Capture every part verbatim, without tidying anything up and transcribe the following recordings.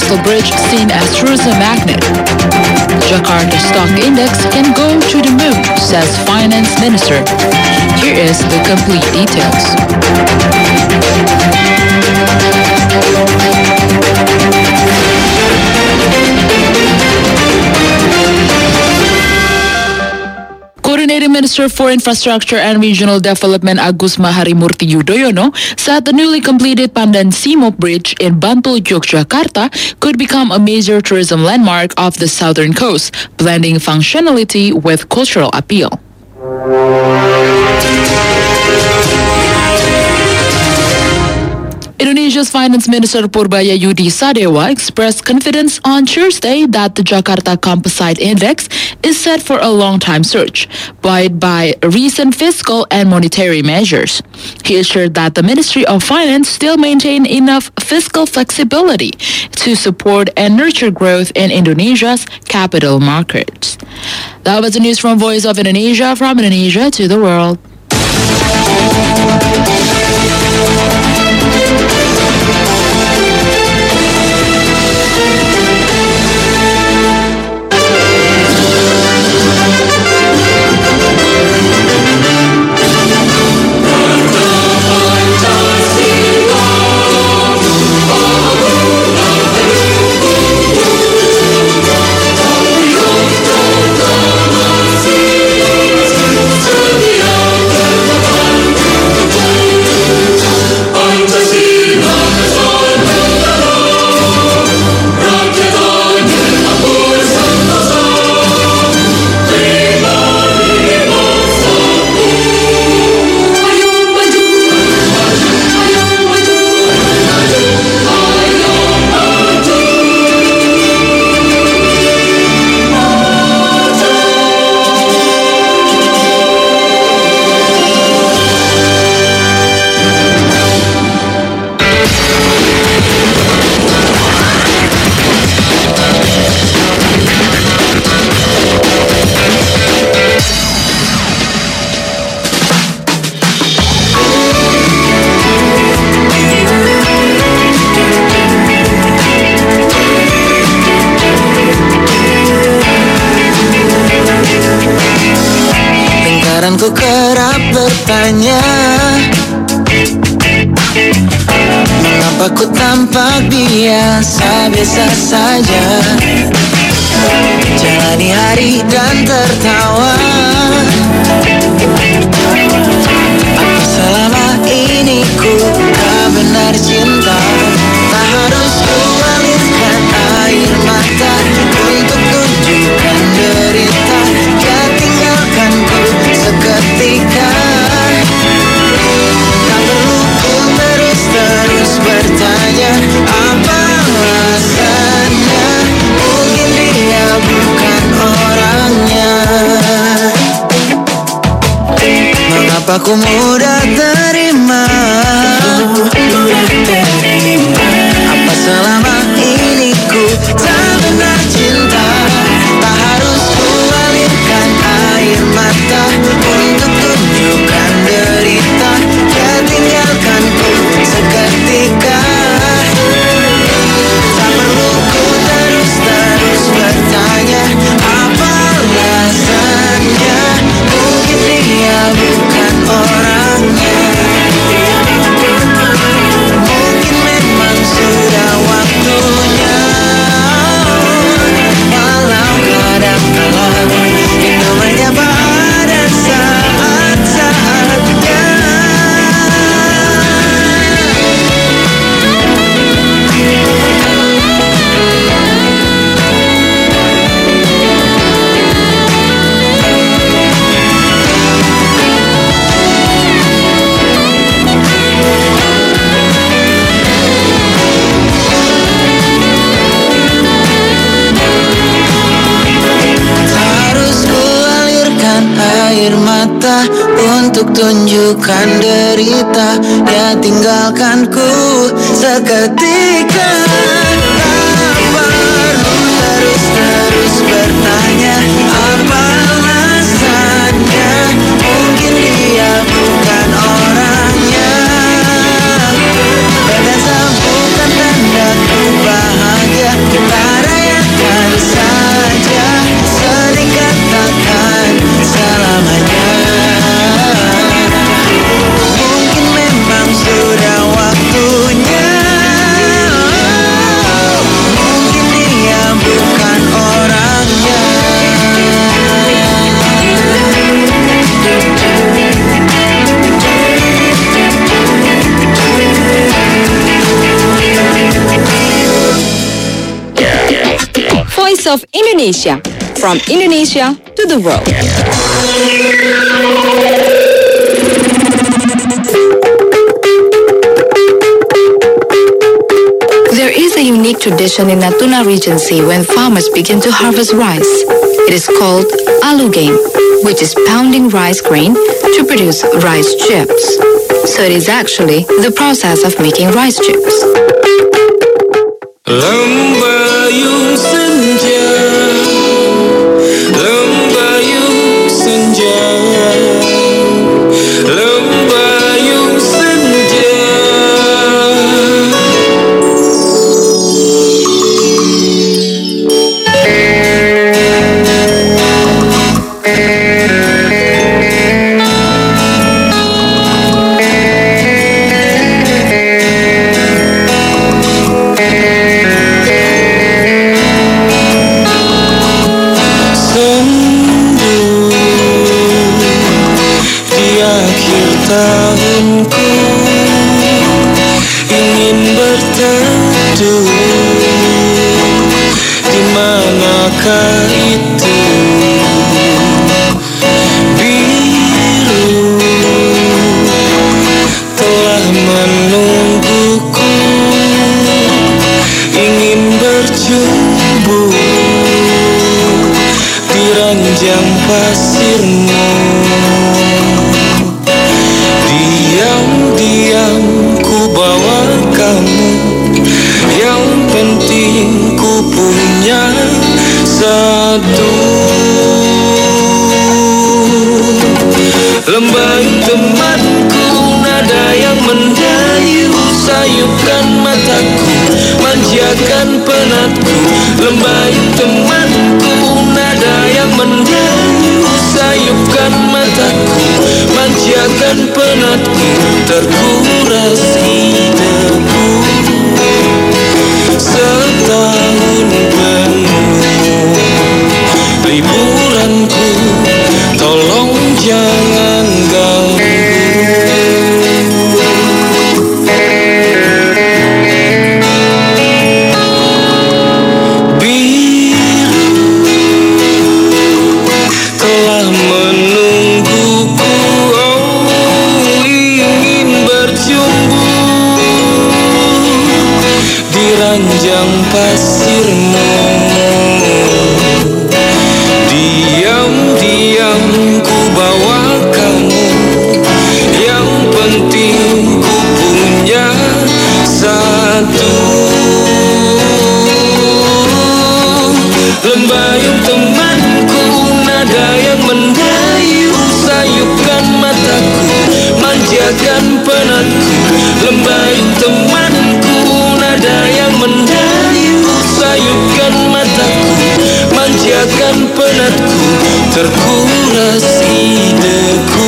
Coastal Bridge seen as tourism magnet. Jakarta Stock Index can go to the moon, says Finance Minister. Here is the complete details. Coordinating Minister for Infrastructure and Regional Development Agus Maharimurti Yudhoyono said the newly completed Pandan Simo Bridge in Bantul, Yogyakarta could become a major tourism landmark of the southern coast, blending functionality with cultural appeal. Indonesia's Finance Minister Purbayayudi Sadewa expressed confidence on Tuesday that the Jakarta Composite Index is set for a long-time surge, buoyed by recent fiscal and monetary measures. He assured that the Ministry of Finance still maintain enough fiscal flexibility to support and nurture growth in Indonesia's capital markets. That was the news from Voice of Indonesia, from Indonesia to the world. Ku kerap bertanya, mengapa ku tampak biasa-biasa saja, jalani hari dan tertawa. Apa selama ini ku tak benar cinta? Tak harus ku alirkan air mata untuk tunjukkan derita. Ya tinggalkan ku seketika. Tak perlu ku terus-terus bertanya apa alasannya. Mungkin dia bukan orangnya. Mengapa ku mudah terima? Apa selama ini ku tak benar cinta? Tak harus ku alirkan air mata untuk tunjukkan derita. Ya tinggalkan ku seketika. Tak perlu ku terus-terus bertanya apa alasannya. Mungkin dia bukan orangnya. Mungkin memang sudah waktunya. Walau kadang-kala itu menyapa ada saat-saatnya. Air mata untuk tunjukkan derita. Ya tinggalkan ku seketika. Tak perlu terus-terus bertanya apa alasannya. Mungkin dia bukan orangnya. Dan bukan tanda ku bahagia. Voice of Indonesia, from Indonesia to the world. There is a unique tradition in Natuna Regency when farmers begin to harvest rice. It is called alugame, which is pounding rice grain to produce rice chips. So it is actually the process of making rice chips. Lembayung senja, lembayung senja, lembayung senja. Tahunku ingin berteduh, di manakah itu biru telah menungguku, ingin berjumpa di ranjang pasirmu. Diam-diam ku bawa kamu, yang penting ku punya satu. Lembayung temanku, nada yang mendayu, sayupkan mataku, manjakan penatku. Lembayung temanku, nada yang mendayu, sayupkan mataku, manjakan penatku. Terkuras hidupku setahun penuh, liburanku tolong jangan ganggu. Biru telah menungguku, ranjang pasirmu. Diam-diam ku bawa kamu, yang penting ku punya satu. Lembayung temanku, nada yang mendayu, sayupkan mataku, manjakan penatku. Lembayung temanku, nada yang mendayu, sayupkan mataku, manjakan penatku. Terkuras idekuku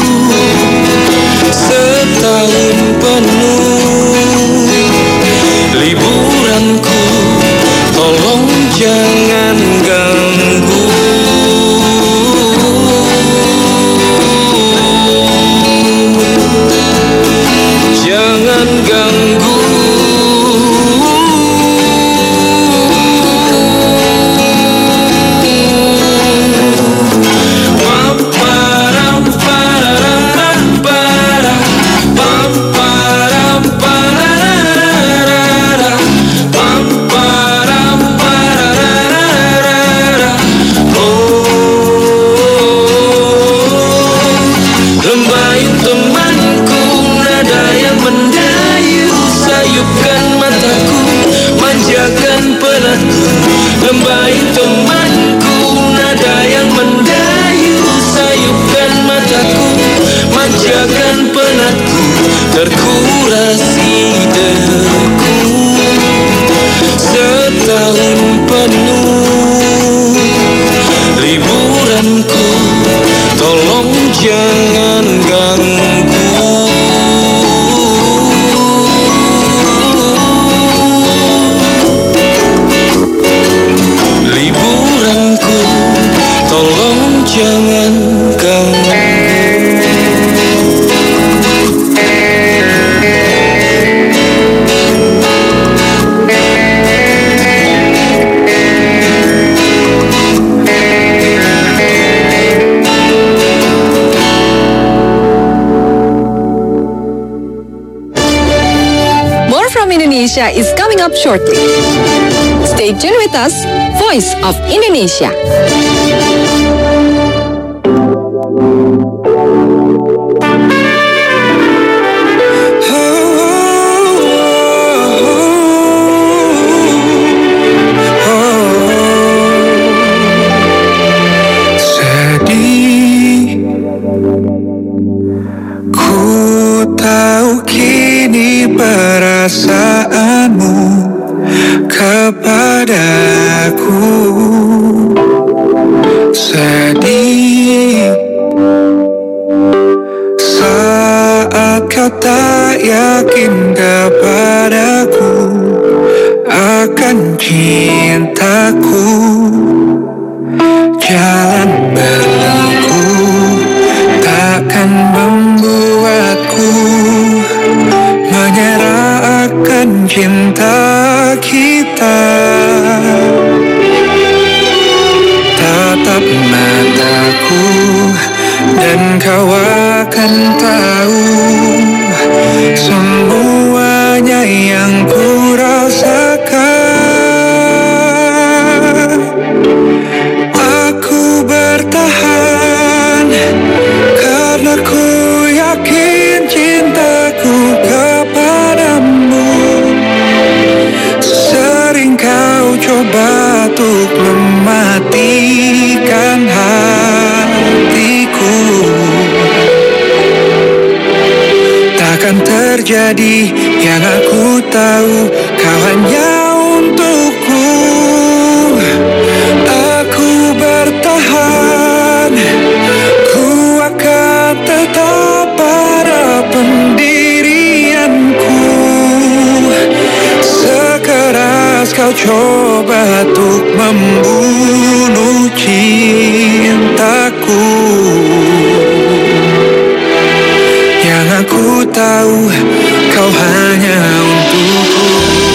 setahun penuh, liburanku tolong jangan ganggu. Jangan ganggu. Para Indonesia is coming up shortly. Stay tuned with us, Voice of Indonesia. Perasaanmu kepadaku sedih saat kau tak yakin kepadaku akan cintaku. Jalan berliku takkan membuatku menyerah akan cinta kita. Tatap mataku dan kau akan tahu semuanya yang ku rasakan. Aku bertahan karena ku yakin cintaku kepadamu. Sering kau coba untuk mematikan hatiku. Takkan terjadi yang aku tahu, kau hanya untukku. Aku bertahan, ku akan tetap pada pendirianku. Sekeras kau coba untuk membunuh cintaku. Yang aku tahu kau hanya untukku.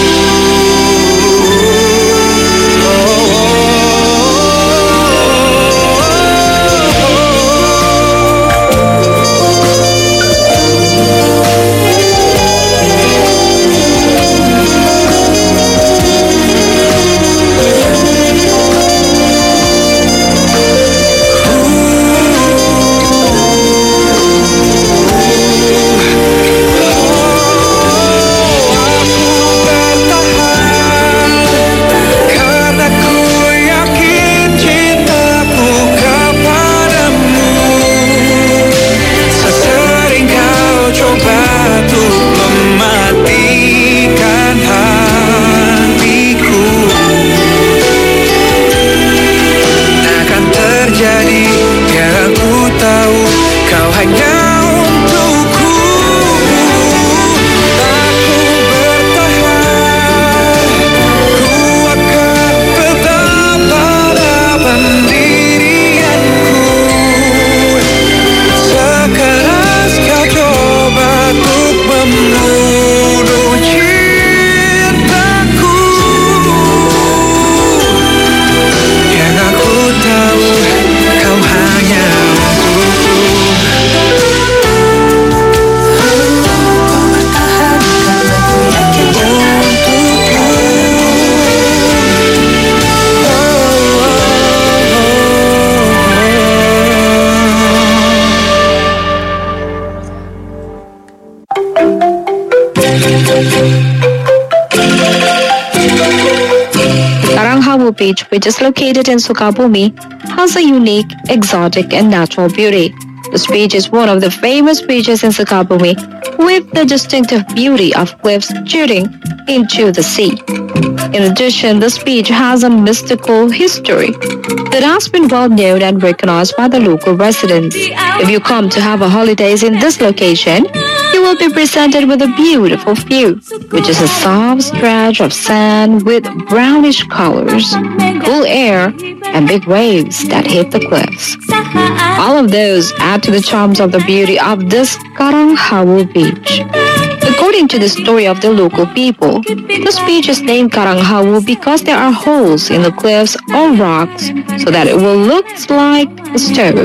Karanghawu Beach, which is located in Sukabumi, has a unique, exotic and natural beauty. This beach is one of the famous beaches in Sukabumi, with the distinctive beauty of cliffs jutting into the sea. In addition, this beach has a mystical history that has been well known and recognized by the local residents. If you come to have a holidays in this location, you will be presented with a beautiful view, which is a soft stretch of sand with brownish colors, cool air, and big waves that hit the cliffs. All of those add to the charms of the beauty of this Karanghawu Beach. According to the story of the local people, this beach is named Karanghawu because there are holes in the cliffs or rocks so that it will look like a stove.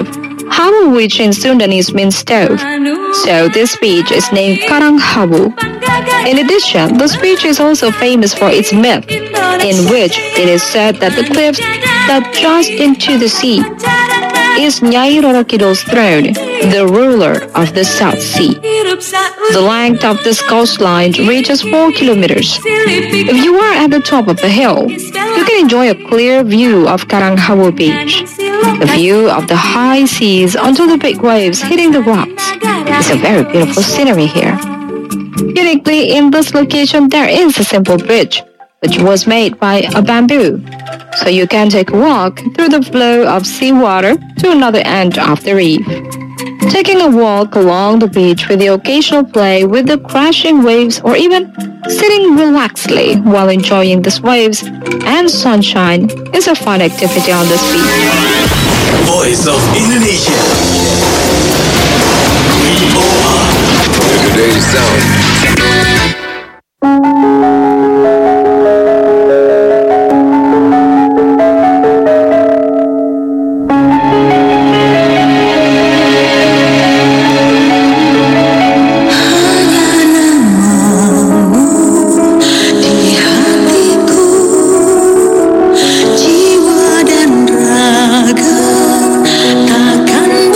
Habu, which in Sundanese means stove. So this beach is named Karang Habu. In addition, this beach is also famous for its myth, in which it is said that the cliffs that just into the sea is Nyai Rorokido's throne, the ruler of the South Sea. The length of this coastline reaches four kilometers. If you are at the top of the hill, you can enjoy a clear view of Karang Habu Beach. The view of the high seas until the big waves hitting the rocks is a very beautiful scenery here. Uniquely, in this location, there is a simple bridge, which was made by a bamboo. So you can take a walk through the flow of seawater to another end of the reef. Taking a walk along the beach with the occasional play with the crashing waves or even sitting relaxedly while enjoying these waves and sunshine is a fun activity on this beach. Voice of Indonesia. We are today's sound.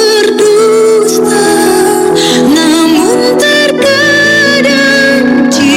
Namun terkadang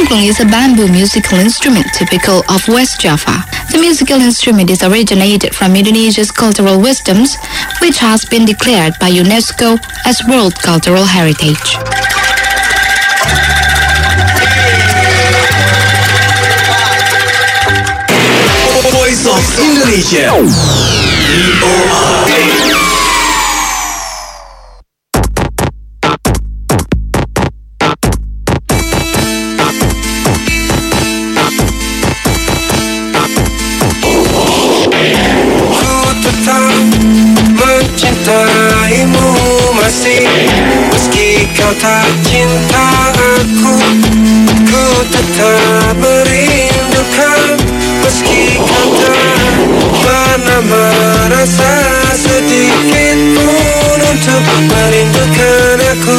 Angklung is a bamboo musical instrument typical of West Java. The musical instrument is originated from Indonesia's cultural wisdoms, which has been declared by UNESCO as World Cultural Heritage. Voice of Indonesia. V O R. Mencintaimu masih, meski kau tak cinta aku, ku tetap merindukan. Meski kau tak pernah merasa sedikit pun untuk merindukan aku.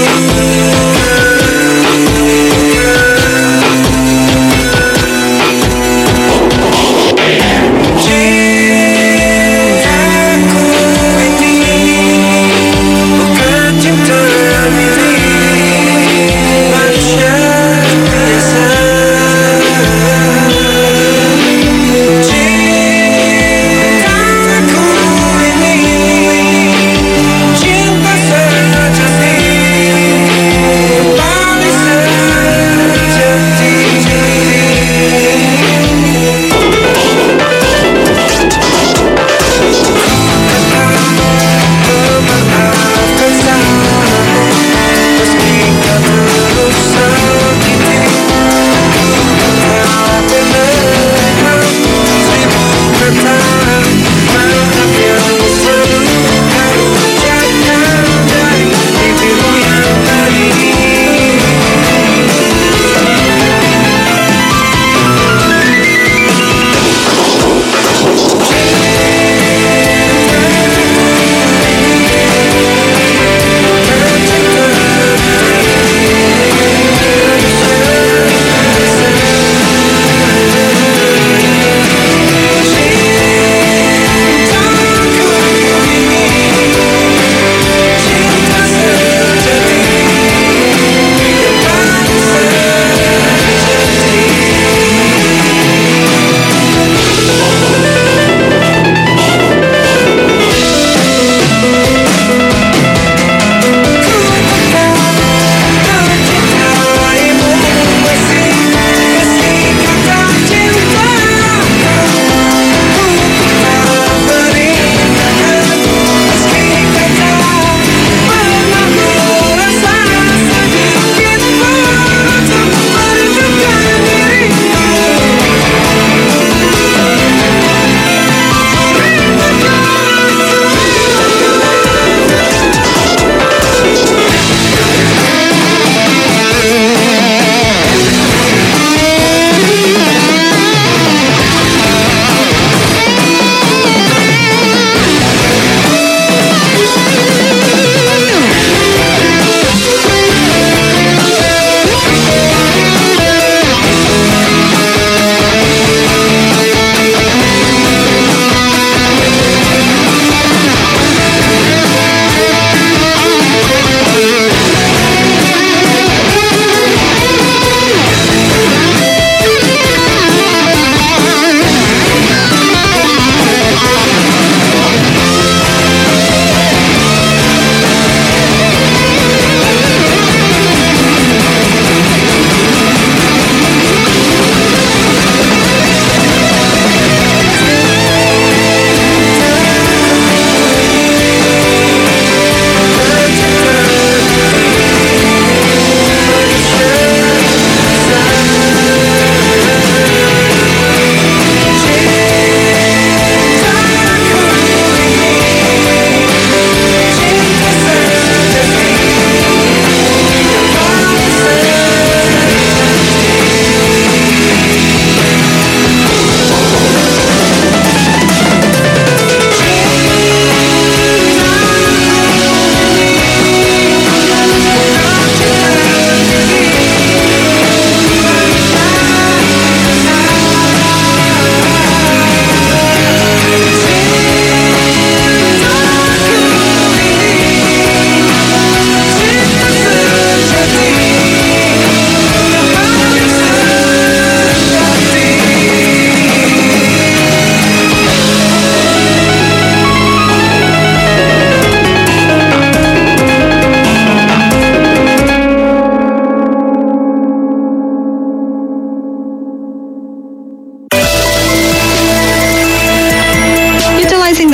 Cinta sejati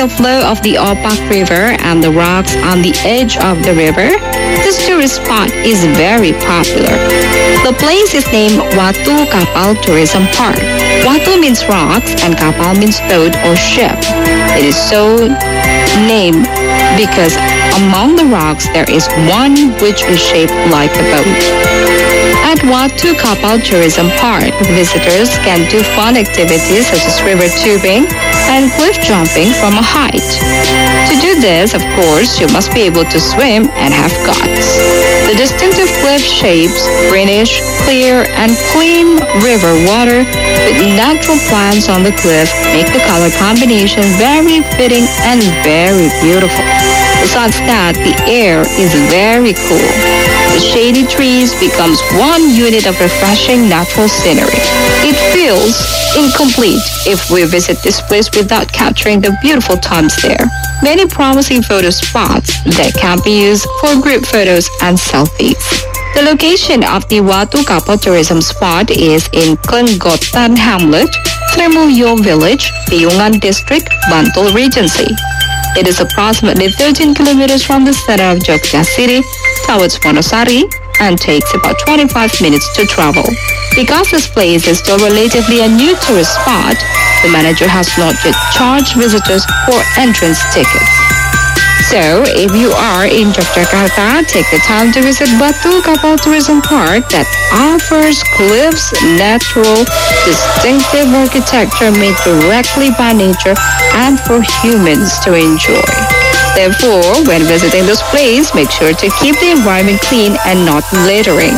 the flow of the Opak River and the rocks on the edge of the river, this tourist spot is very popular. The place is named Watu Kapal Tourism Park. Watu means rocks and Kapal means boat or ship. It is so named because among the rocks there is one which is shaped like a boat. At Watu Kapal Tourism Park, visitors can do fun activities such as river tubing and cliff jumping from a height. To do this, of course, you must be able to swim and have guts. The distinctive cliff shapes, greenish, clear, and clean river water with natural plants on the cliff make the color combination very fitting and very beautiful. Besides that, the air is very cool. The shady trees becomes one unit of refreshing natural scenery. It feels incomplete if we visit this place without capturing the beautiful times there. Many promising photo spots that can be used for group photos and selfies. The location of the Watu Kapal tourism spot is in Klenggotan Hamlet, Tremulyo Village, Piyungan District, Bantul Regency. It is approximately thirteen kilometers from the center of Jogja City towards Wonosari and takes about twenty-five minutes to travel. Because this place is still relatively a new tourist spot, the manager has not yet charged visitors for entrance tickets. So, if you are in Yogyakarta, take the time to visit Watu Kapal Tourism Park that offers cliffs, natural, distinctive architecture made directly by nature and for humans to enjoy. Therefore, when visiting this place, make sure to keep the environment clean and not littering.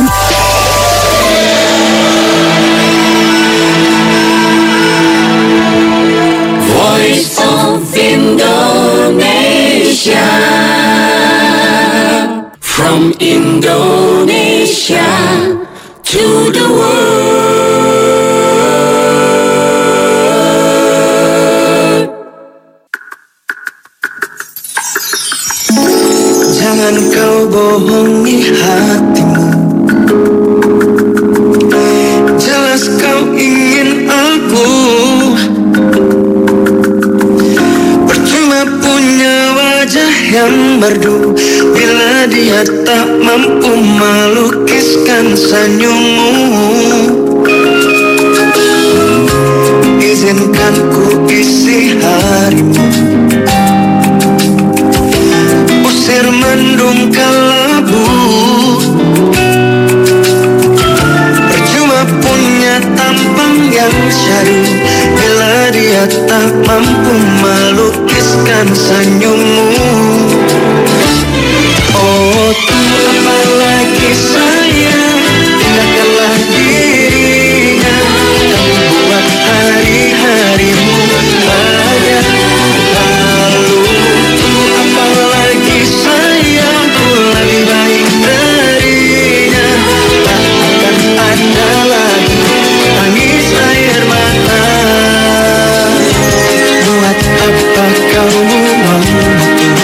Voice of Indonesia, from Indonesia to the world. Jangan kau bohongi hatimu, jelas kau ingin aku. Yang merdu bila dia tak mampu melukiskan senyummu. Izinkan ku isi harimu, usir mendung kelabu. Percuma punya tampang yang syahdu bila dia tak mampu melukiskan senyummu. Oh, apalagi sayang, indahkanlah dirinya, kamu buat hari-harimu bahagia. Lalu, apalagi sayang, ku lebih baik darinya. Tak akan ada lagi tangis air mata. Buat apa kau membuat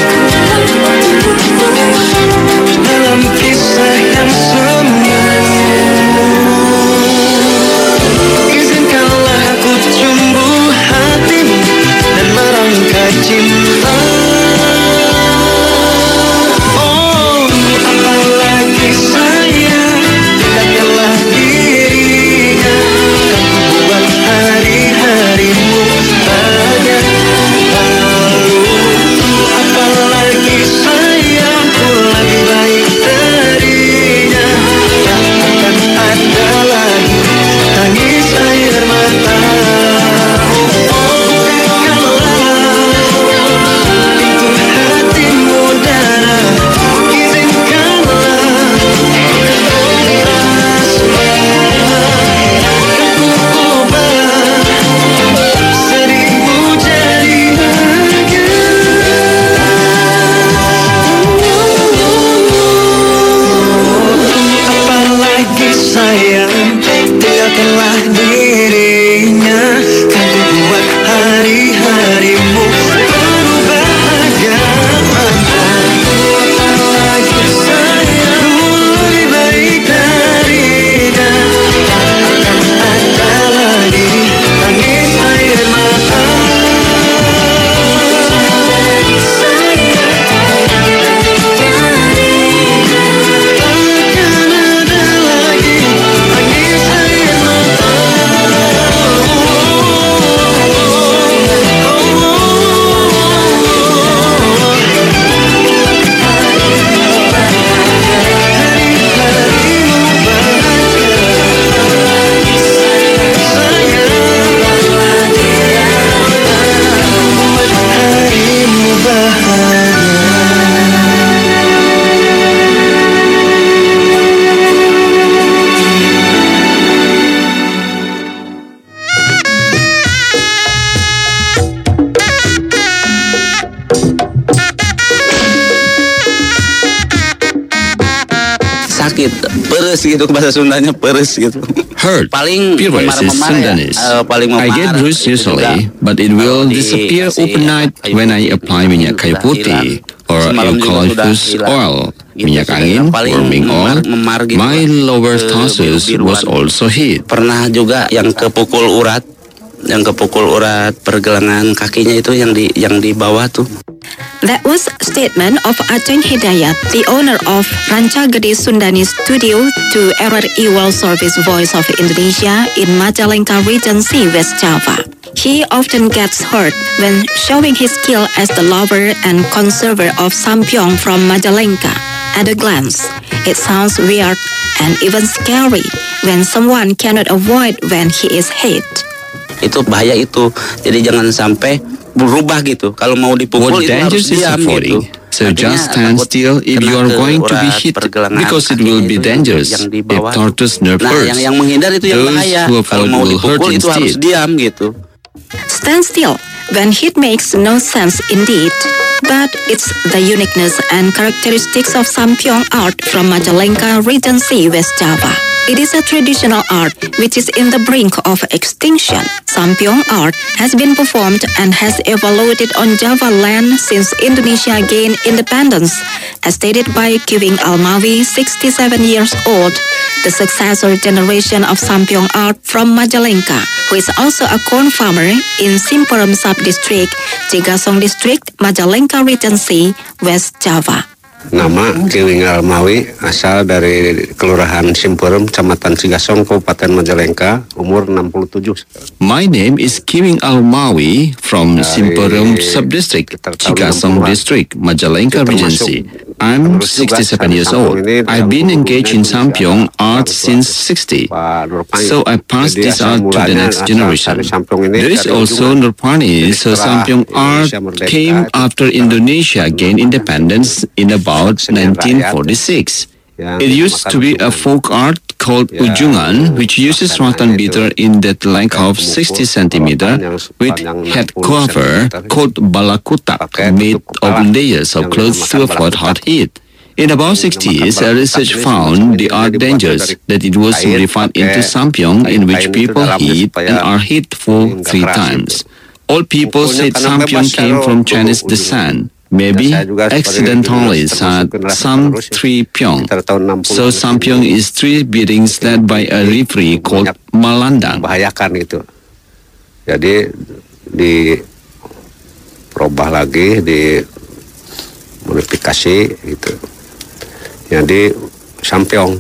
sakit, peres gitu, bahasa Sundanya peres gitu. Hurt. Paling Pires is memar-memar ya, Sundanese. eh, paling memar. I get bruised Itu usually, juga but it will kalau disappear dikasih overnight kayu when I putih, apply minyak kayu sudah putih hilang. or Semalam juga sudah eucalyptus hilang. oil, Gitu, minyak sudah angin, paling warming oil. memar- memar gitu My lah. lower Ke tarsus biru-biruan. was also hit. Pernah juga yang kepukul urat, yang kepukul urat pergelangan kakinya itu yang di yang di bawah tuh. That was a statement of Aceng Hidayat, the owner of Rancagede Sundanese Studio to R R I World Service Voice of Indonesia in Majalengka Regency, West Java. He often gets hurt when showing his skill as the lover and conserver of Sampyong from Majalengka. At a glance, it sounds weird and even scary when someone cannot avoid when he is hit. Itu bahaya itu. Jadi jangan sampai berubah gitu. Kalau mau dipukul What itu harus dangers is diam avoiding. gitu. So Artinya just stand takut still if kena you are ke going to be urat hit pergelangan because it kakinya will be itu yang- dangerous yang di if bawah. tortoise nerve Nah, hurts. yang yang menghindar itu yang Those bahaya. who Kalau avoid mau will hurt dipukul itu harus instead. diam gitu. Stand still when hit makes no sense indeed. But it's the uniqueness and characteristics of Sampyong art from Majalengka Regency, West Java. It is a traditional art which is in the brink of extinction. Sampyong art has been performed and has evolved on Java land since Indonesia gained independence, as stated by Kiwing Almawi, sixty-seven years old, the successor generation of Sampyong art from Majalengka, who is also a corn farmer in Simperum Sub-District, Cigasong District, Majalengka Regency, West Java. Nama Kiwing Almawi, asal dari Kelurahan Simperum, Kecamatan Cigasong, Kabupaten Majalengka, umur enam puluh tujuh. My name is Kiwing Almawi from Dari Simperum Subdistrict, sekitar tahun Cigasong enam puluhan. District, Majalengka Itu termasuk Regency. I'm penerus tugas sixty-seven dari years Sampyong old. ini dalam I've been dulunya engaged in dulu Sampyong ada art orang since tua, sixty. Pak Nurpani. So I passed Jadi this asal art to the mulanya next asal generation. dari Sampyong ini There is dari also ujungan. Nurpani, Jadi so setelah Sampyong art Indonesia merdeka, came itu after Indonesia gained independence in about Kesenian nineteen rakyat. forty-six. Yang It used to be a dinamakan folk art called Ya, ujungan, which uses makanya rattan itu beater in that length of pemukul sixty centimeter yang with sepanjang head enam puluh cover sentimeter. called balakutak Pakai made tutup of kepala layers of yang clothes to dinamakan avoid hot balakutak. heat. In about Yang sixties, dinamakan a research balakutak ini found semacam the ini art dibuat dangers dari that it was kain, modified pakai into Sampyong in which kain itu people dalamnya heat supaya and are hit for nggak three keras times. gitu. All people Pukulnya said karena Sampyong bebas came kalau from dulu Chinese ujung. descent. Maybe Dan saya juga sebagai accidentally generasi said termasuk generasi some penerus ya, three pyong. sekitar tahun enam puluh So Sampyong is three beatings led by a referee called Malandang. membahayakan gitu. Jadi di perubah lagi, di modifikasi gitu. Jadi Sampyong,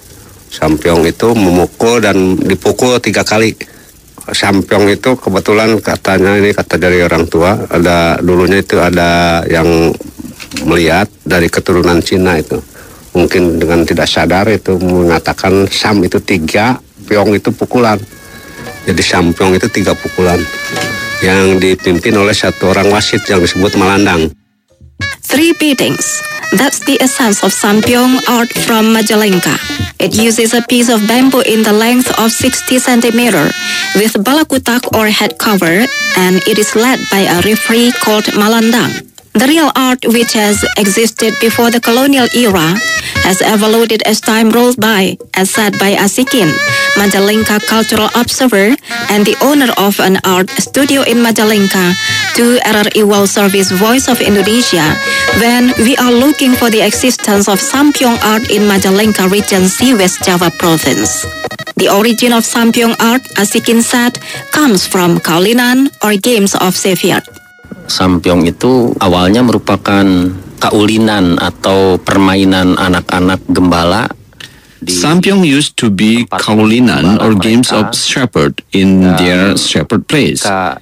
Sampyong itu memukul dan dipukul tiga kali. Sampyong itu kebetulan katanya ini kata dari orang tua, ada dulunya itu ada yang melihat dari keturunan Cina itu. Mungkin dengan tidak sadar itu mengatakan Sam itu tiga, Pyong itu pukulan. Jadi Sampyong itu tiga pukulan yang dipimpin oleh satu orang wasit yang disebut Malandang. Three beatings. That's the essence of Sampyong art from Majalengka. It uses a piece of bamboo in the length of sixty centimeter with balakutak or head cover, and it is led by a referee called Malandang. The real art, which has existed before the colonial era, has evolved as time rolled by, as said by Asikin, Majalengka cultural observer and the owner of an art studio in Majalengka, to R R I World Service Voice of Indonesia, when we are looking for the existence of Sampyong art in Majalengka Regency, West Java Province. The origin of Sampyong art, Asikin said, comes from Kaulinan or games of Sevier. Sampyong itu awalnya merupakan kaulinan atau permainan anak-anak gembala. Sampyong used to be kaulinan or games of shepherd in their shepherd place.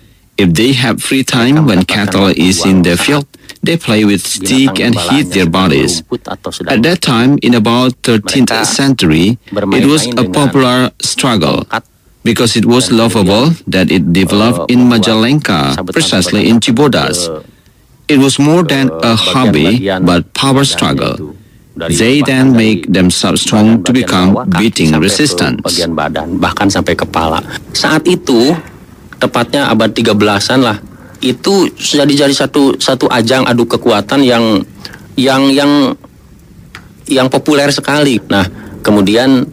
If they have free time when cattle is in the field, they play with stick and hit their bodies. At that time, in about thirteenth century, it was a popular struggle. Because it was lovable that it developed in Majalengka, precisely in Cibodas. It was more than a hobby, but power struggle. They then make themselves strong to become beating resistant. Bagian badan, bahkan sampai kepala. Saat itu, tepatnya abad tiga belasan lah, itu sudah jadi satu satu ajang adu kekuatan yang yang yang yang populer sekali. Nah, kemudian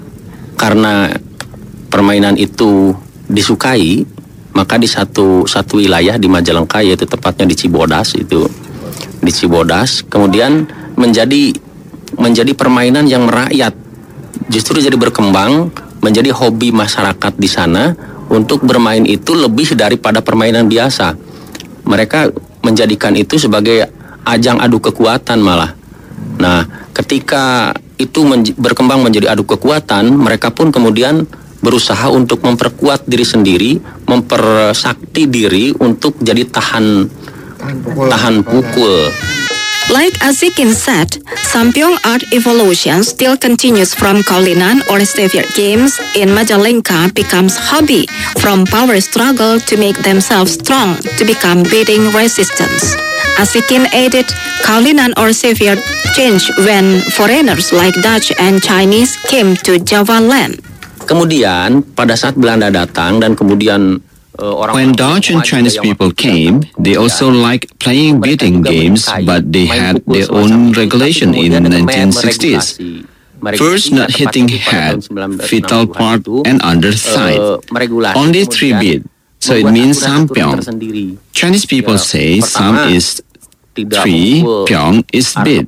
karena permainan itu disukai, maka di satu satu wilayah di Majalengka, yaitu tepatnya di Cibodas itu, di Cibodas, kemudian menjadi menjadi permainan yang merakyat, justru jadi berkembang menjadi hobi masyarakat di sana untuk bermain itu lebih daripada permainan biasa. Mereka menjadikan itu sebagai ajang adu kekuatan malah. Nah, ketika itu menj- berkembang menjadi adu kekuatan, mereka pun kemudian berusaha untuk memperkuat diri sendiri, mempersakti diri untuk jadi tahan tahan pukul. Tahan pukul. Like Asikin said, Sampyong art evolution still continues from Kaulinan or Stevia games in Majalengka becomes hobby from power struggle to make themselves strong to become beating resistance. Asikin added, Kaulinan or Stevia changed when foreigners like Dutch and Chinese came to Java land. Kemudian pada saat Belanda datang dan kemudian when Dutch and Chinese people came, they also liked playing beating games, but they had their own regulation in the nineteen sixties. First, not hitting head, vital part, and underside. Only three beat, so it means Sampyong. Chinese people say Sam is three, Pyong is beat.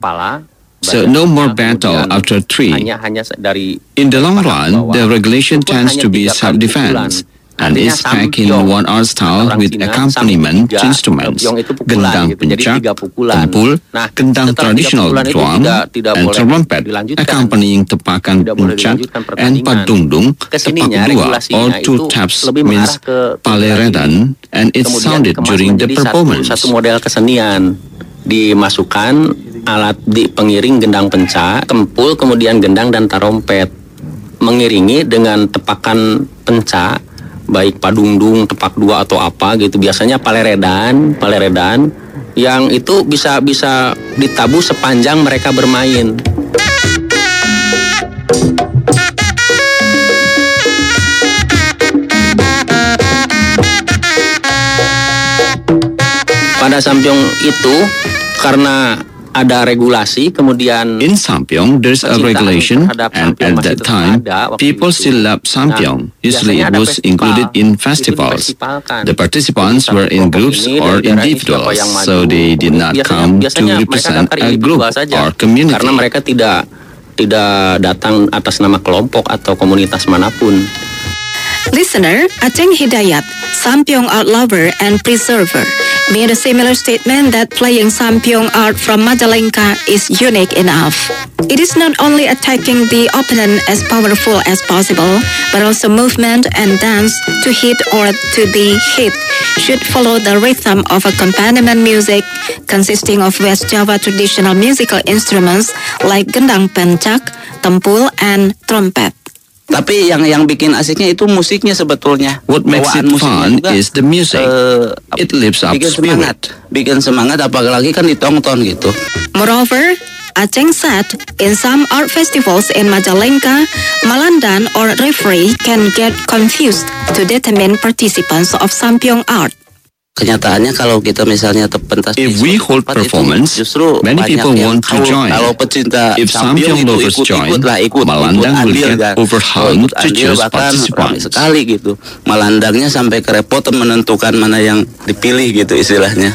So no more battle after three. In the long run, the regulation tends to be self-defense. And is packed in one art style with accompaniment instruments, gendang pencak, tempul, gendang traditional drum, and trumpet, accompanying tepakan pencak and padungdung, tepak dua or two taps means paleredan, and it sounded during the performance. Satu model kesenian dimasukkan alat di pengiring gendang pencak, tempul, kemudian gendang dan tarompet, mengiringi dengan tepakan pencak, baik padungdung, tepak dua atau apa gitu, biasanya paleredan, paleredan yang itu bisa bisa ditabuh sepanjang mereka bermain. Pada Sampyong itu karena ada regulasi, kemudian in Sampyong there's a regulation, and at that time people still love Sampyong. Usually it was included in festivals. The participants were in groups or individuals, so they did not come to represent a group or community. Karena mereka tidak tidak datang atas nama kelompok atau komunitas manapun. Listener, Aceng Hidayat, Sampyong art lover and preserver, made a similar statement that playing Sampyong art from Majalengka is unique enough. It is not only attacking the opponent as powerful as possible, but also movement and dance to hit or to be hit should follow the rhythm of accompaniment music consisting of West Java traditional musical instruments like gendang pencak, tempul, and trumpet. Tapi yang yang bikin asiknya itu musiknya sebetulnya. What makes it fun is the music. Uh, it lifts up bikin spirit. Semangat, bikin semangat apalagi kan ditonton gitu. Moreover, Aceng said in some art festivals in Majalengka, Malandan or referee can get confused to determine participants of Sampyong art. Kenyataannya kalau kita misalnya pentas if we hold performance, many people want to join. Kalau pecinta if Sampyong lovers join, ikut, lah, ikut, Malandang ikut, will andil, get kan. overwhelmed oh, to choose participants. Sekali gitu, Malandangnya sampai kerepotan menentukan mana yang dipilih gitu istilahnya.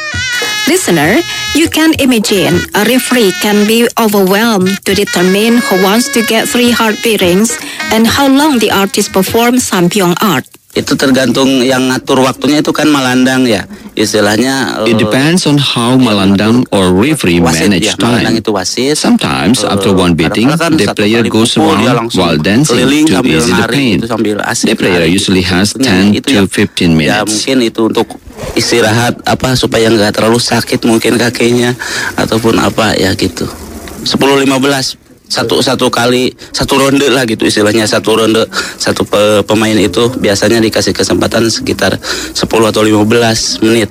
Listener, you can imagine a referee can be overwhelmed to determine who wants to get three heart beatings and how long the artist performs Sampyong art. Itu tergantung yang ngatur waktunya itu kan Malandang ya. Istilahnya it depends on how Malandang or referee wasit, manage ya, time. Malandang itu wasit. Sometimes uh, after one beating, kan the player goes around while dancing to ease the pain. The player usually has ten to fifteen minutes. Ya mungkin itu untuk istirahat apa supaya nggak terlalu sakit mungkin kakinya ataupun apa ya gitu. sepuluh lima belas satu satu kali satu ronde lah gitu istilahnya, satu ronde satu pe, pemain itu biasanya dikasih kesempatan sekitar sepuluh atau lima belas menit.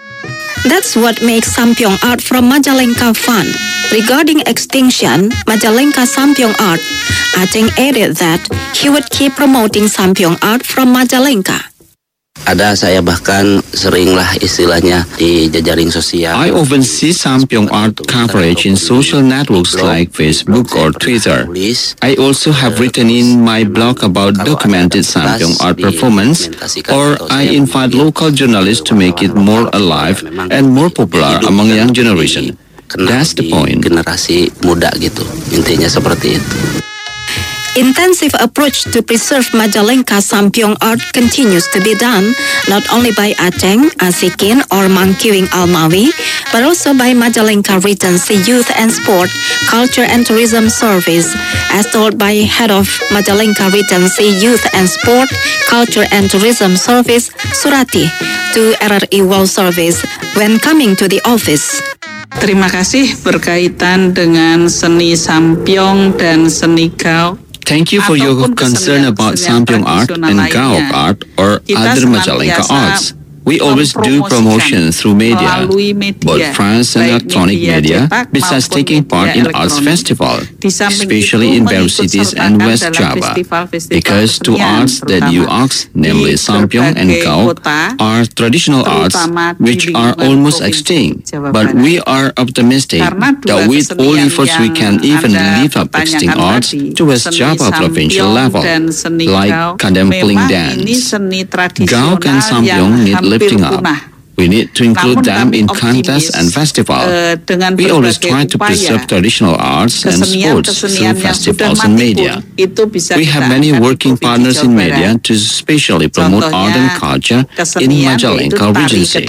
That's what makes Sampyong art from Majalengka fun. Regarding extinction, Majalengka Sampyong art, Aceng added that he would keep promoting Sampyong art from Majalengka. Ada, saya bahkan seringlah istilahnya di jejaring sosial. I often see Sampyeong art coverage in social networks like Facebook or Twitter. I also have written in my blog about documented Sampyeong art performance, or I invite local journalists to make it more alive and more popular among young generation. That's the point. Generasi muda gitu, intinya seperti itu. Intensive approach to preserve Majalengka Sampyeong art continues to be done not only by Aceh, Asikin, or Mangkiwing Almawi, but also by Majalengka Regency Youth and Sport, Culture and Tourism Service, as told by head of Majalengka Regency Youth and Sport, Culture and Tourism Service, Surati, to R R I World Service when coming to the office. Terima kasih berkaitan dengan seni Sampyeong dan seni Gaok. Thank you for your concern about Sampyeong art and Gaok art or other Majalengka arts. We always do promotion through media, both France and electronic media, besides taking part in arts festival, especially in Baru cities and West Java. Because two arts that you asked, namely Sampyeong and Gaok, are traditional arts which are almost extinct. But we are optimistic that with all efforts we can even lift up extinct arts to West Java provincial level, like Kadempling dance. Gaok and Sampyeong need lifting up. We need to include them in contests and festivals. We always try to preserve traditional arts and sports through festivals and media. We have many working partners in media to specially promote art and culture in Majalengka Regency.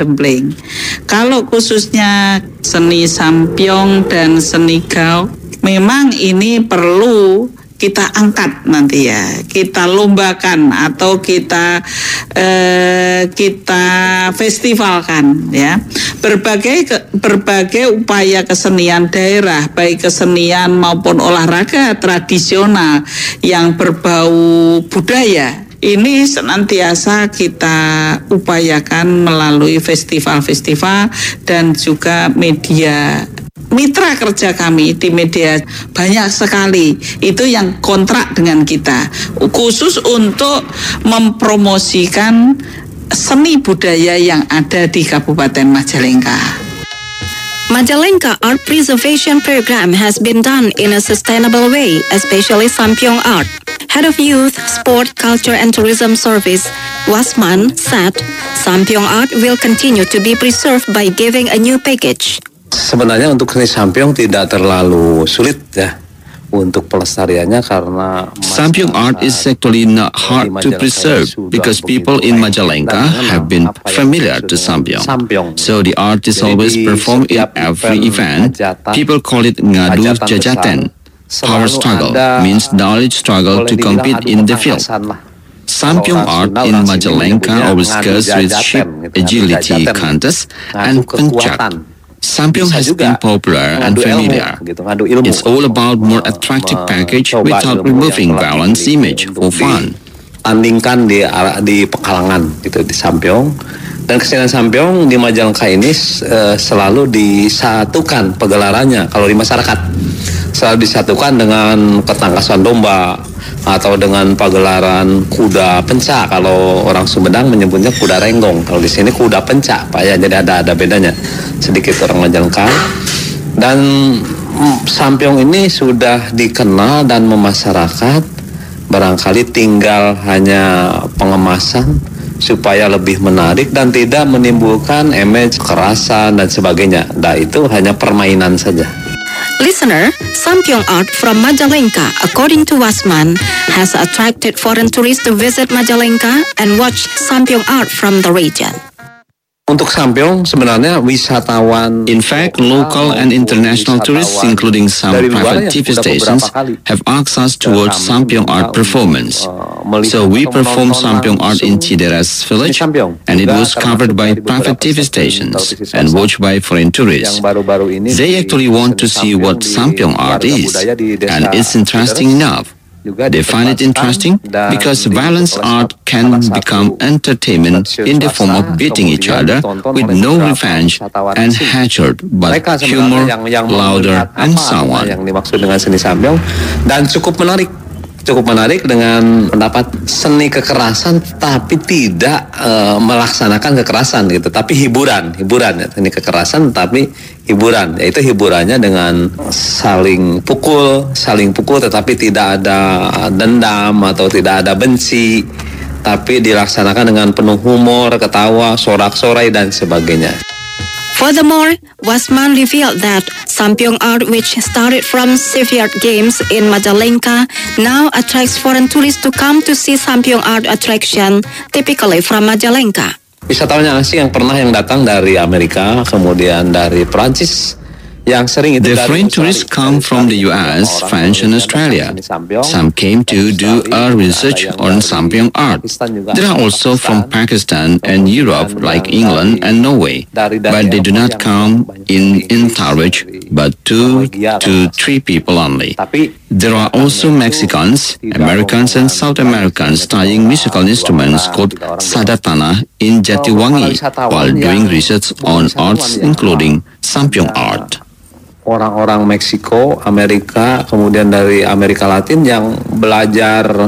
Kalau khususnya seni Sampyeong dan seni Gaok, memang ini perlu kita angkat nanti ya, kita lombakan atau kita eh, kita festivalkan ya. Berbagai berbagai upaya kesenian daerah, baik kesenian maupun olahraga tradisional yang berbau budaya, ini senantiasa kita upayakan melalui festival-festival dan juga media. Mitra kerja kami di media banyak sekali itu yang kontrak dengan kita khusus untuk mempromosikan seni budaya yang ada di Kabupaten Majalengka. Majalengka Art Preservation Program has been done in a sustainable way, especially Sampyeong art. Head of Youth, Sport, Culture and Tourism Service, Wasman, said Sampyeong art will continue to be preserved by giving a new package. Sebenarnya untuk seni Sampyeong tidak terlalu sulit ya untuk pelestariannya karena Sampyeong art is actually not hard to preserve because people in Majalengka have been familiar to Sampyeong. So the art is always performed in every event. People call it ngadu jajatan. Power struggle means knowledge struggle to compete in the field. Sampyeong art in Majalengka always goes with sheep agility contest and pencak. Sampyeong has been popular and familiar. It's all about more attractive package without removing balanced image for fun. Tandingkan di di Pekalongan gitu di Sampyeong, dan kesenian Sampyeong di Majalengka ini uh, selalu disatukan pegelarannya kalau di masyarakat. Selalu disatukan dengan ketangkasan domba atau dengan pagelaran kuda pencak. Kalau orang Sumedang menyebutnya kuda renggong, kalau di sini kuda pencak, Pak ya. Jadi ada ada bedanya sedikit orang Majalengka. Dan Sampyeong ini sudah dikenal dan memasyarakat, barangkali tinggal hanya pengemasan supaya lebih menarik dan tidak menimbulkan image kekerasan dan sebagainya. Nah, itu hanya permainan saja. Listener, Sampyeong art from Majalengka, according to Wasman, has attracted foreign tourists to visit Majalengka and watch Sampyeong art from the region. Untuk Sampyeong sebenarnya wisatawan. In fact, local and international tourists, including some private T V stations, have asked us to watch Sampyeong art performance. So we performed Sampyeong art in Cideras village, and it was covered by private T V stations and watched by foreign tourists. They actually want to see what Sampyeong art is, and it's interesting enough. They find it interesting because violence art can become entertainment in the form of beating each other with no revenge and hatred, but humor, laughter, and so on. Yang dimaksud dengan seni Sampyeong dan cukup menarik cukup menarik dengan pendapat seni kekerasan tapi tidak uh, melaksanakan kekerasan gitu, tapi hiburan, hiburan ya. Seni kekerasan tapi hiburan, yaitu hiburannya dengan saling pukul, saling pukul tetapi tidak ada dendam atau tidak ada benci, tapi dilaksanakan dengan penuh humor, ketawa, sorak-sorai dan sebagainya. Furthermore, Wasman revealed that Sampyeong art, which started from Shipyard Games in Majalengka, now attracts foreign tourists to come to see Sampyeong art attraction, typically from Majalengka. Wisatawan asing yang pernah yang datang dari Amerika, kemudian dari Prancis, yang sering itu the foreign tourists come from the U S, France, and Australia. Some came to do a research on Sampyeong art. There are also from Pakistan and Europe, like England and Norway, but they do not come in entourage, but two to three people only. There are also Mexicans, Americans, and South Americans studying musical instruments called sadatana in Jatiwangi while doing research on arts, including Sampyeong art. Orang-orang Meksiko, Amerika, kemudian dari Amerika Latin yang belajar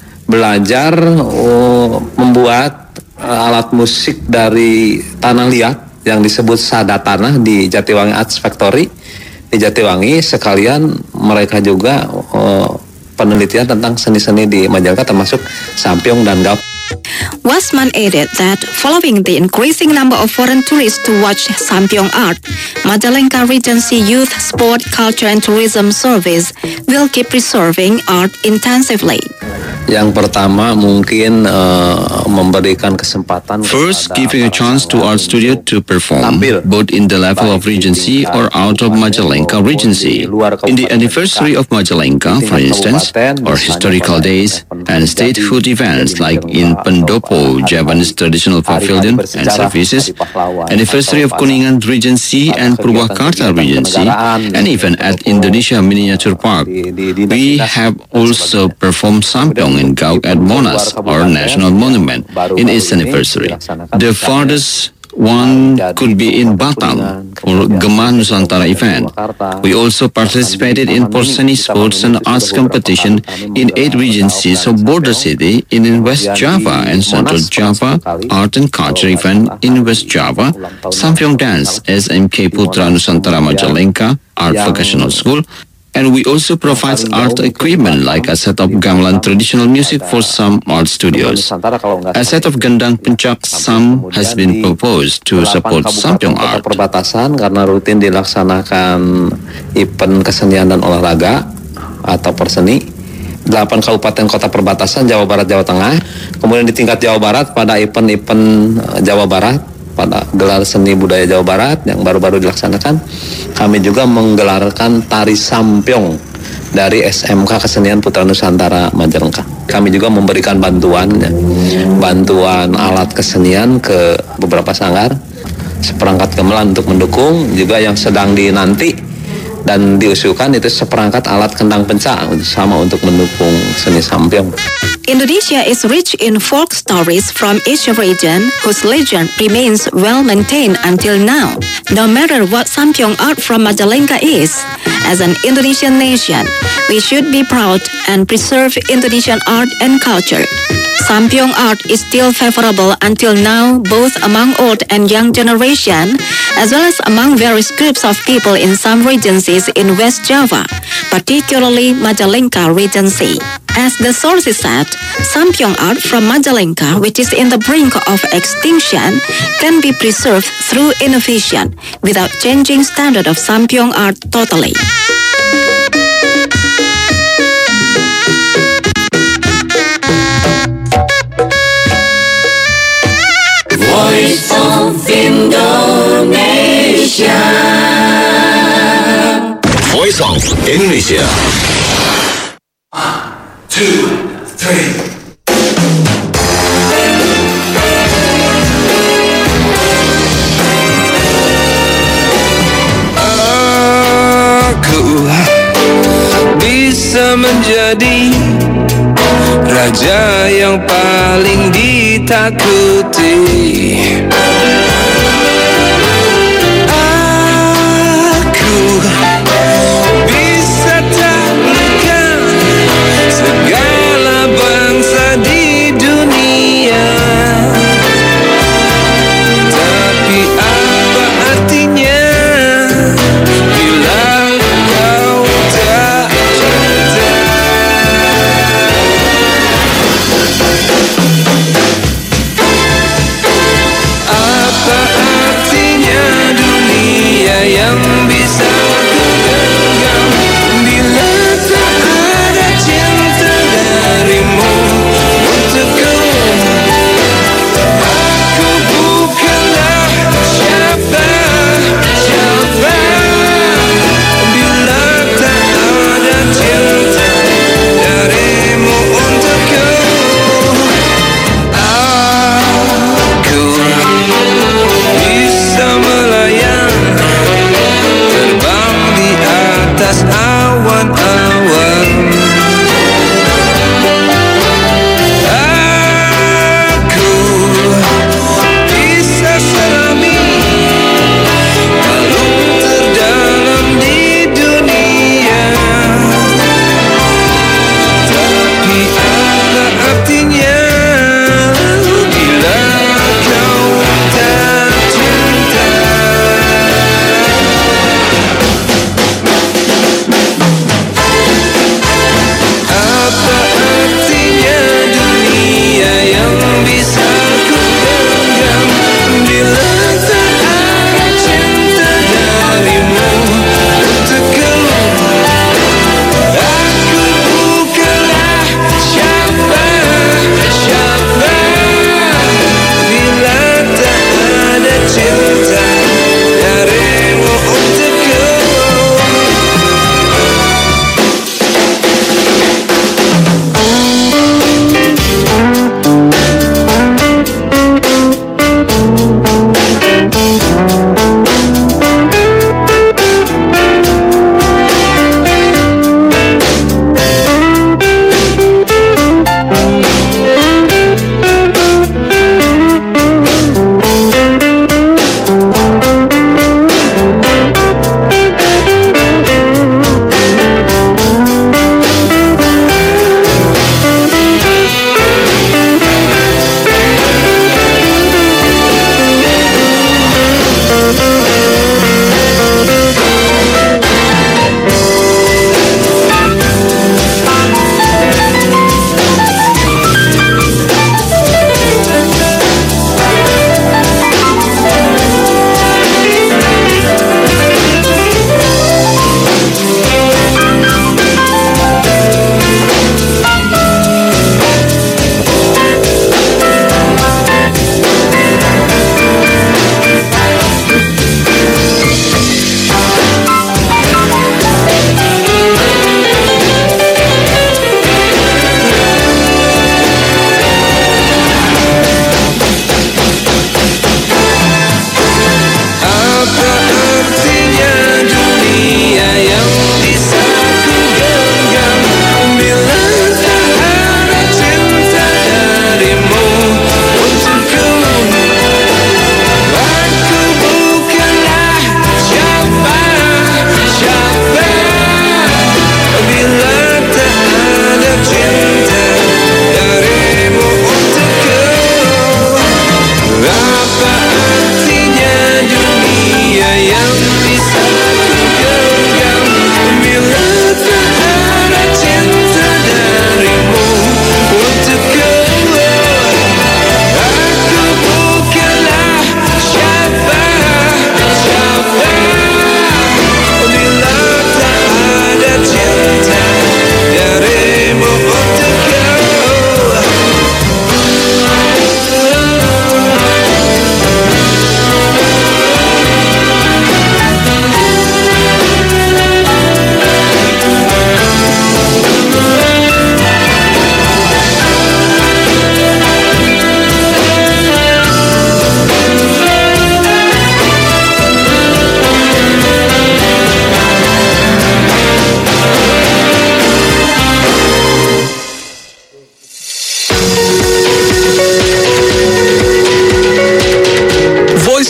belajar uh, membuat uh, alat musik dari tanah liat yang disebut sadatana di Jatiwangi Arts Factory di Jatiwangi. Sekalian mereka juga uh, penelitian tentang seni-seni di Majalengka termasuk Sampyeong dan Gaok. Wasman added that following the increasing number of foreign tourists to watch Sampyeong art, Majalengka Regency Youth, Sport, Culture and Tourism Service will keep preserving art intensively. Yang pertama mungkin uh, memberikan kesempatan. First, giving a chance to art studio to perform, both in the level of Regency or out of Majalengka Regency. In the anniversary of Majalengka, for instance, or historical days and state food events like in Pendopo, Javanese traditional pavilion and services, anniversary of Kuningan Regency and Purwakarta Regency, and even at Indonesia Miniature Park. We have also performed Sampyeong in Gaok at Monas, our national monument, in its anniversary. The farthest one could be in Batam for Gemah Nusantara event. We also participated in Porseni Sports and Arts competition in eight regencies of Border City in West Java and Central Java, Art and Culture event in West Java, Sampyeong Dance S M K Putra Nusantara Majalengka Art Vocational School, and we also provide art equipment like a set of gamelan traditional music for some art studios. A set of gendang pencak Sam has been proposed to support Sampyeong art. Perbatasan karena rutin dilaksanakan event kesenian dan olahraga atau perseni. Delapan kabupaten kota perbatasan Jawa Barat, Jawa Tengah. Kemudian di tingkat Jawa Barat pada event-event Jawa Barat, pada gelar seni budaya Jawa Barat yang baru-baru dilaksanakan, kami juga menggelarkan tari Sampyeong dari S M K Kesenian Putra Nusantara Majalengka. Kami juga memberikan bantuan, ya, bantuan alat kesenian ke beberapa sanggar, seperangkat gamelan untuk mendukung, juga yang sedang dinanti dan diusulkan itu seperangkat alat kendang pencak sama untuk mendukung seni Sampyeong. Indonesia is rich in folk stories from each region whose legend remains well maintained until now. No matter what Sampyeong art from Majalengka is, as an Indonesian nation, we should be proud and preserve Indonesian art and culture. Sampyeong art is still favorable until now, both among old and young generation, as well as among various groups of people in some regencies in West Java, particularly Majalengka Regency. As the sources said, Sampyeong art from Majalengka, which is in the brink of extinction, can be preserved through innovation without changing standard of Sampyeong art totally. Voice of Indonesia. Voice of Indonesia. Two, three. Aku bisa menjadi raja yang paling ditakuti. Aku bisa taklukkan segala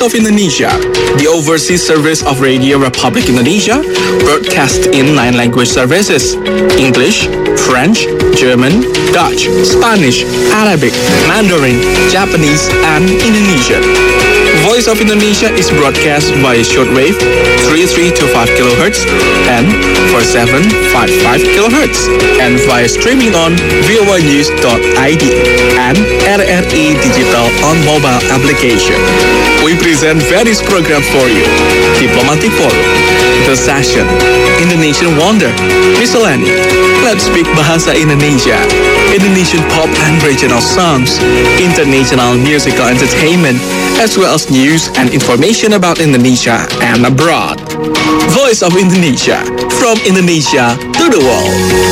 of Indonesia, the overseas service of Radio Republic Indonesia, broadcast in nine language services: English, French, German, Dutch, Spanish, Arabic, Mandarin, Japanese, and Indonesian. Voice of Indonesia is broadcast via shortwave thirty-three to five kilohertz and forty-seven to fifty-five kilohertz, and via streaming on voa news dot I D and R R I Digital on mobile application. We present various programs for you: Diplomatic Forum, The Session, Indonesian Wonder, Miscellany, Let's Speak Bahasa Indonesia, Indonesian pop and regional songs, international musical entertainment, as well as news and information about Indonesia and abroad. Voice of Indonesia, from Indonesia to the world.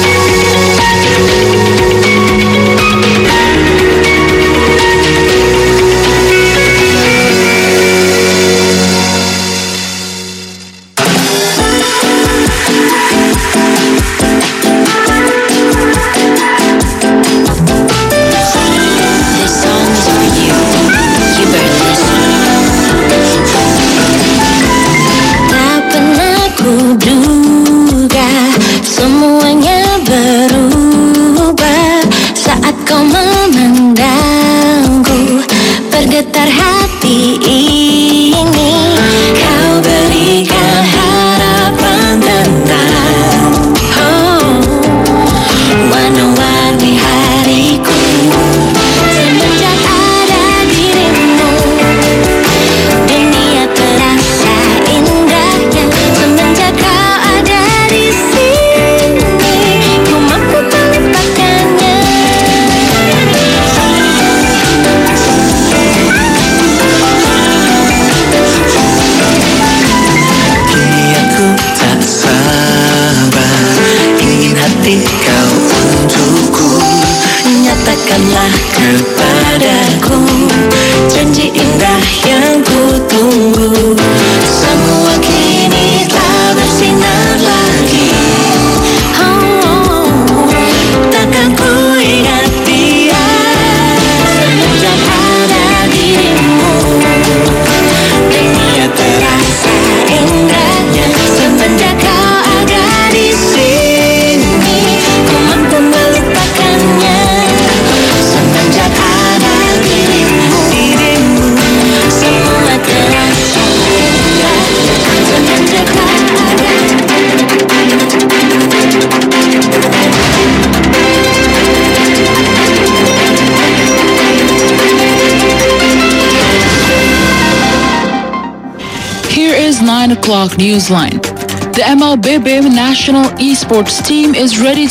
Semuanya berubah saat kau memandangku, bergetar hati ini. Kau berikan harapan tentang oh, warna-warni hariku. Semenjak ada dirimu, dunia terasa indahnya. Semenjak kau ada di sini, ku mampu melupakannya. Kini aku tak sabar, ingin hati kau untukku. Nyatakanlah kepadaku janji indah yang ku tunggu. Semua kini telah bersinar lagi. Oh, takkan ku ingat dia semenjak ada dirimu. Dunia terasa indahnya semenjak kau ada di sini. Ku mampu melupakannya semenjak ada dirimu. Semua terasa indah semenjak kau ada. Here is nine o'clock Newsline. The M L B B national esports team is ready